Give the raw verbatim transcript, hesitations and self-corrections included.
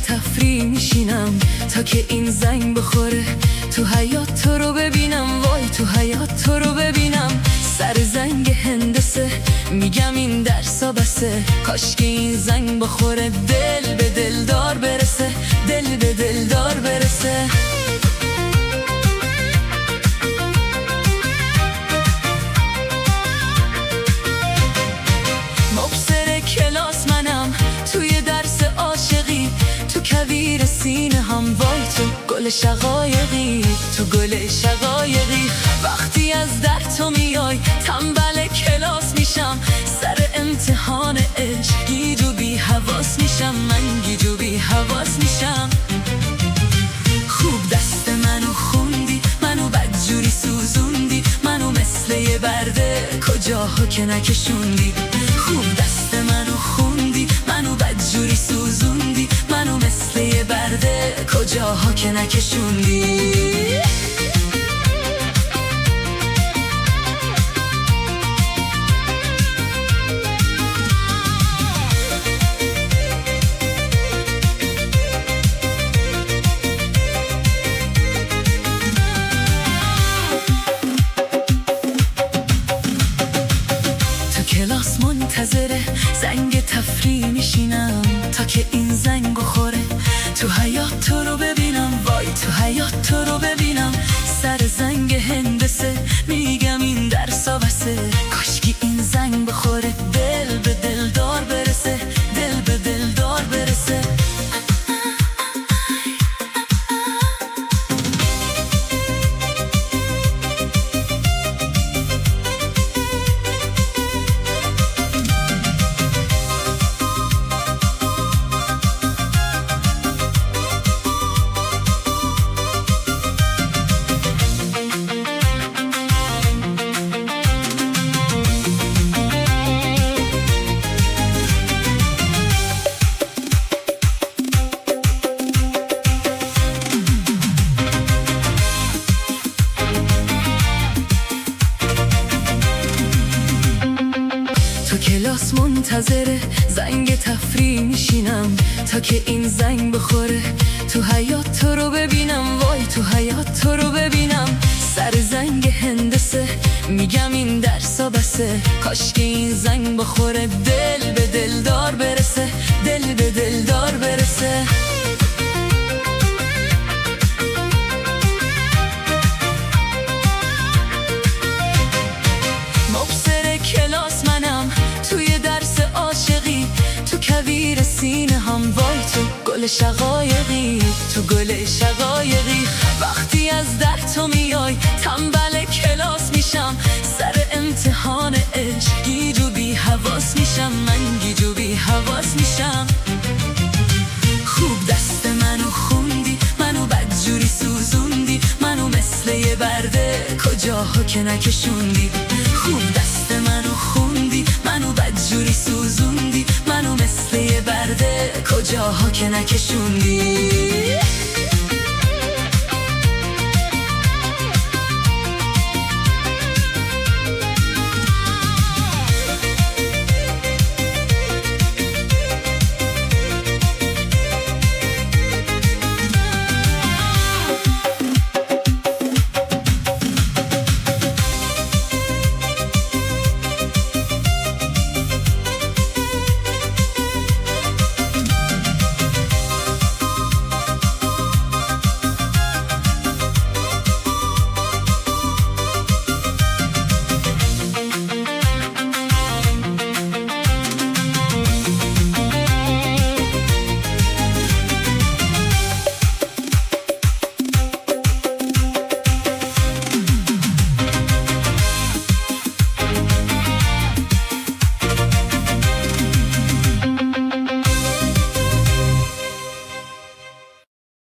تفریح میشینم تا که این زنگ بخوره، تو حیات تو رو ببینم، وای تو حیات تو رو ببینم. سر زنگ هندسه میگم این درسا بسه، کاش که این زنگ بخوره دل به دلدار برسه، دل به دلدار برسه. مبصر کلاس منم توی درس عاشقی، تو کویر سینه هم، وای تو گل شقایقی، تو گل شقایقی. وقتی از در تو میای تنبل کلاس میشم، سر امتحان عشق گیج و بی حواس میشم، من گیج و بی حواس میشم. خوب دست منو خوندی، منو بدجوری سوزوندی، منو مثل یه برده کجاها که نکشوندی. خوب دست منو خوندی، منو بدجوری سوزوندی، منو مثل یه برده کجاها که نکشوندی. کلاس منتظره زنگ تفریح میشینم تا که این زنگ بخوره، تو حیات تو رو ببینم، وای تو حیات تو رو ببینم. سر زنگ هندسه میگم این درسا بسه، کاشکی این زنگ بخوره دل به دلدار برسه، دل به دلدار برسه. تو کلاس منتظره زنگ تفریح میشینم تا که این زنگ بخوره، تو حیات تو رو ببینم، وای تو حیات تو رو ببینم. سر زنگ هندسه میگم این درسا بسه، کاش که این زنگ بخوره دل به دلدار برسه، دل به دلدار برسه. مبصر کلاس منم توی درس عاشقی، تو کویر سینه هم، وای تو گل شقایقی، تو گل شقایقی. وقتی از در تو میای تنبل کلاس میشم، سر امتحان عشق گیج و بی حواس میشم، من گیج و بی حواس میشم. خوب دست منو خوندی، منو بدجوری سوزوندی، منو مثل یه برده کجاها که نکشوندی. خوب دست منو خوندی، منو بدجوری سوزوندی، منو مثل یه برده کجاها که نکشوندی.